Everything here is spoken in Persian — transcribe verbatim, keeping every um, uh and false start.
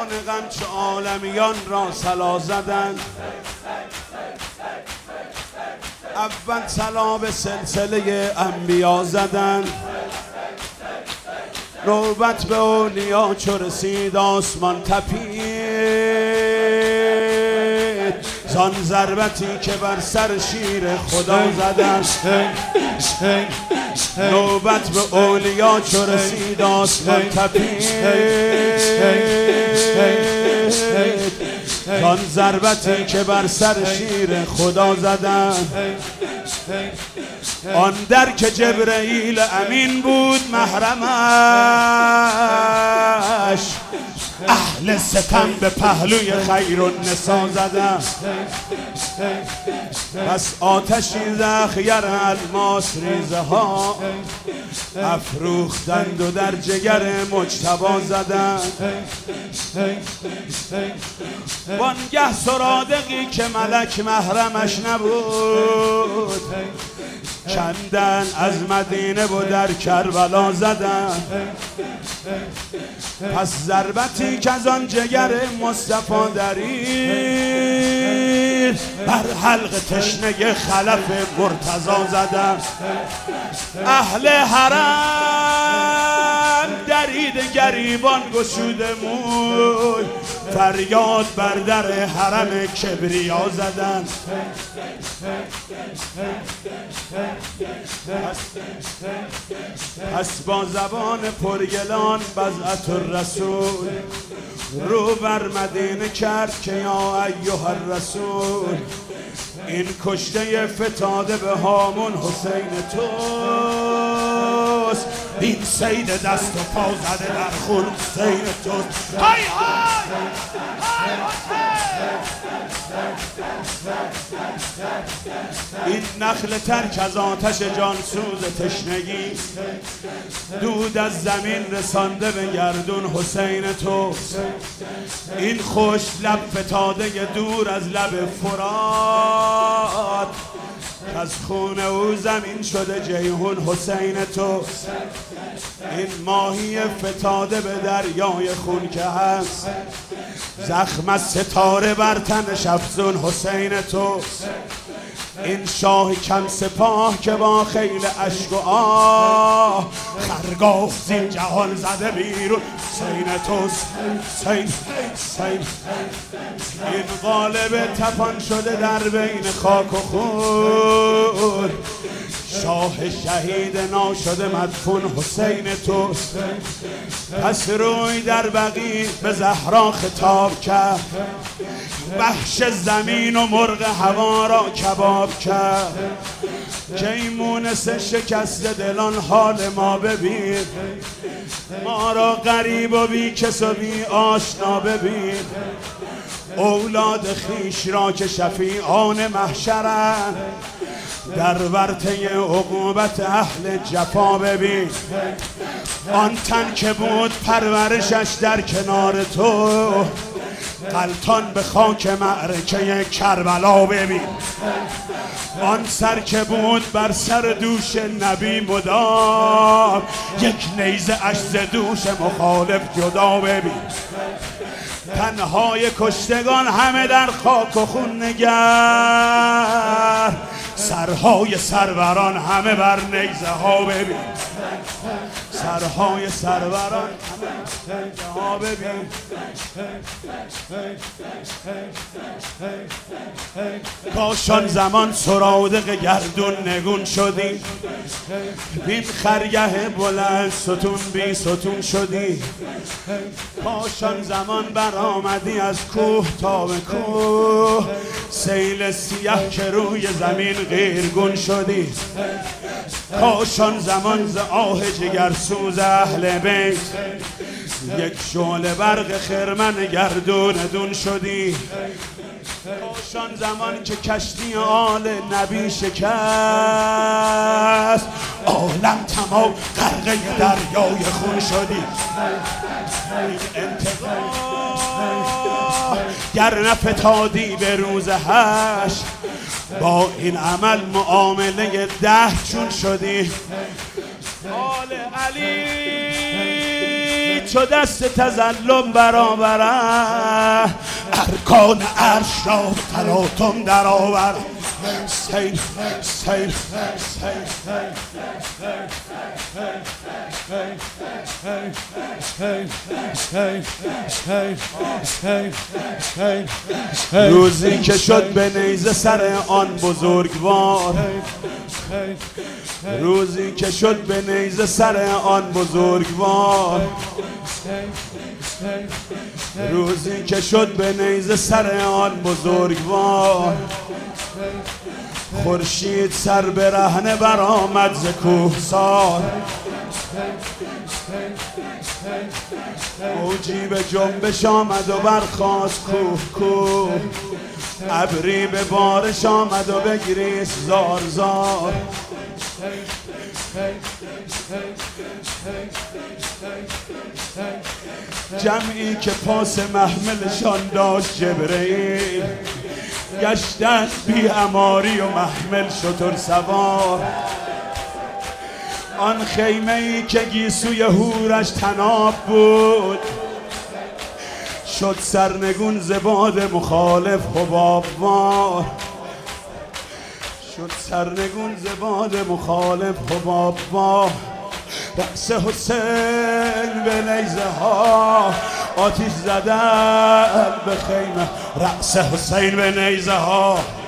بان غم چه عالمیان را صلا زدند. اول صلا به سلسله انبیا زدند، نوبت به اولیا چو رسید آسمان تپید، زان ضربتی که بر سر شیر خدا زدند. نوبت به اولیا چو رسید آسمان تپید، زان ضربتی که بر سر شیر خدا زدند. آن در که جبرئیل امین بود محرمش، اهل ستم به پهلوی خیرالنسا زدند. پس آتشی زخیر الماس ریزه ها افروختند و در جگر مجتبی زدند. وانگه سرادقی که ملک محرمش نبود، کندن از مدینه و در کربلا زدند. پس ضربتی که از آن جگر مصطفی درید، بر حلق تشنه خلف مرتضی زدند. اهل حرم درید گریبان گشوده موی، فریاد بر در حرم کبریا زدند. پس با زبان پرگلان بضعت الرسول رو بر مدینه کرد که یا ایها الرسول، این کشته فتاده به هامون حسین توست، این سید دست و پا زده در خون حسین توست. های های های این نخل ترک از آتش جانسوز تشنگی، دود از زمین رسانده به گردون حسین توست. این خوش لب فتاده دور از لب فرات، از خون او زمین شده جیهون حسین توست. این ماهی فتاده به دریای خون که هست، زخم از ستاره بر تنش افزون حسین توست. این شاه کم سپاه که با خیل اشک و آه، خرگاه زین جهان زده بیرون حسین توست. حسین حسین این غالب تپان شده در بین خاک و خون، شاه شهید ناشده مدفون حسین توست. پس روی در بقیع به زهرا خطاب کرد، وحش زمین و مرغ هوا را کباب کرد، که این مونس شکست دلان حال ما ببین، ما را غریب و بی کس و بی آشنا ببین. اولاد خیش را که شفیعان محشرند، در ورطه عقوبت اهل جفا ببین. آن تن که بود پرورشش در کنار تو، غلطان به خاک معرکه کربلا ببین. آن سر که بود بر سر دوش نبی مدام، یک نیزه اش ز دوش مخالف جدا ببین. تنهای کشتگان همه در خاک و خون نگر، سرهای سروران همه بر نیزه ها ببین. سرهای سروران همه نیزه ها ببین. کاشان زمان سرادق گردون نگون شدی، بین خرگه بلند ستون بی ستون شدی. کاشان زمان برآمدی از کوه تا به کوه، سیل سیاه که روی زمین غیرگون شدی. کاشان زمان ز آه جگرسوز اهل بیت، یک شعله برق خرمن گردون دون شدی. کاشان زمان که کشتی آل نبی شکست، عالم تمام غرقه دریای خون شدی. انتقام گر نفتادی به روز حشر، با این عمل معامله ده چون شدی. آل علی چو دست تظلم برآورد ارکان عرش را تلاطم در آورد حسین حسین روزی که شد به نیزه سر آن بزرگوار روزی که شد به نیزه سر آن بزرگوار روزی که شد به نیزه سر آن بزرگوار خورشید سر برهنه برآمد ز کوهسار موجی به جنبش آمد و برخاست کوه کوه ابری به بارش آمد و بگریست زار زار جمعی که پاس محملشان داشت جبرئیل گشتن بی اماری و محمل شتر سوار آن خیمه ای که گیسوی هورش تناب بود شد سرنگون ز باد مخالف حبابوار شد سرنگون ز باد مخالف حبابوار رأس حسین به نیزه ها آتش زدن به خیمه رأس حسین به نیزه ها